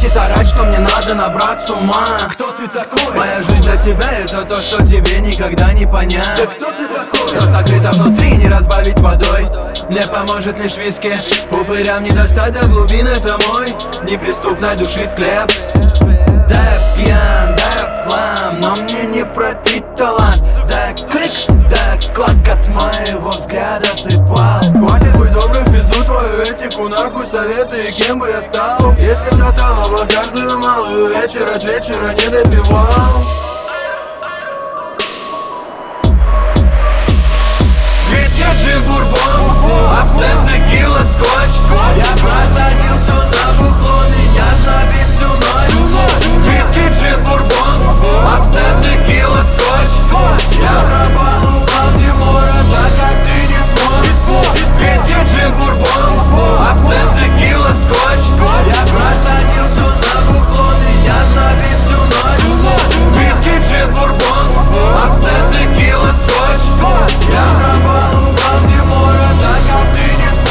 хватит орать, что мне надо набрать с ума. Кто ты такой? Моя жизнь для тебя это то, что тебе никогда не понять. Да кто ты такой? Что сокрыто внутри, не разбавить водой. Мне поможет лишь виски. Упырям не достать до глубин, это мой неприступной души склеп. Да я пьян, да я в хлам, но мне не пропить талант. Да я клик, да я клак, от моего взгляда ты пал. Хватит быть добрым, в пизду твою этику, нахуй советы и кем бы я стал, если до того каждую малую вечер от вечера не допивал. Виски, джин, бурбон, абсент, текила, скотч. Я просадил все на бухло, меня знобит всю ночь. Виски, джин, бурбон, абсент, текила, скотч. Я пропал, упал в Тимура, так как ты не смог. Виски, джин, бурбон, абсент, текила, скотч. Я просадил все на бухло, меня знобит всю ночь. Виски, джин, бурбон, абсент, текила, скотч. Я пропал, упал в Тимура, так как ты не смог.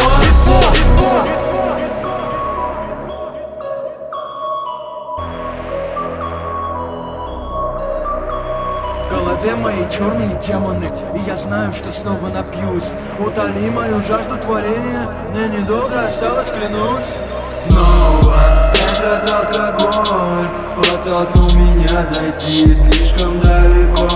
В голове мои черные демоны, и я знаю, что снова напьюсь. Утоли мою жажду творения, мне недолго осталось, клянусь. Снова этот алкоголь подтолкнул меня зайти слишком далеко.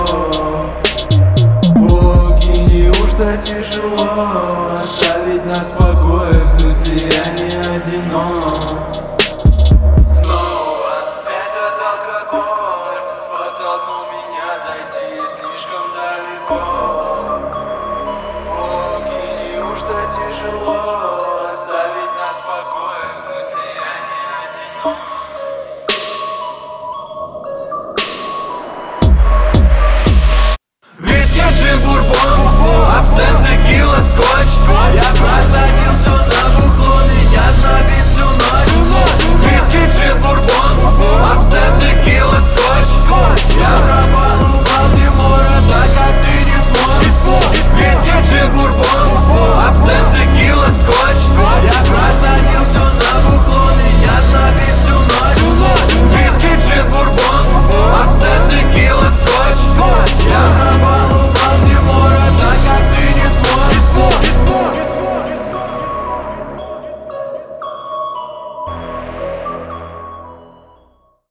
Боги, неужто тяжело оставить нас в покое, в смысле я не одинок. Снова этот алкоголь подтолкнул меня зайти слишком далеко. Боги, неужто тяжело оставить нас в покое, в смысле я не одинок.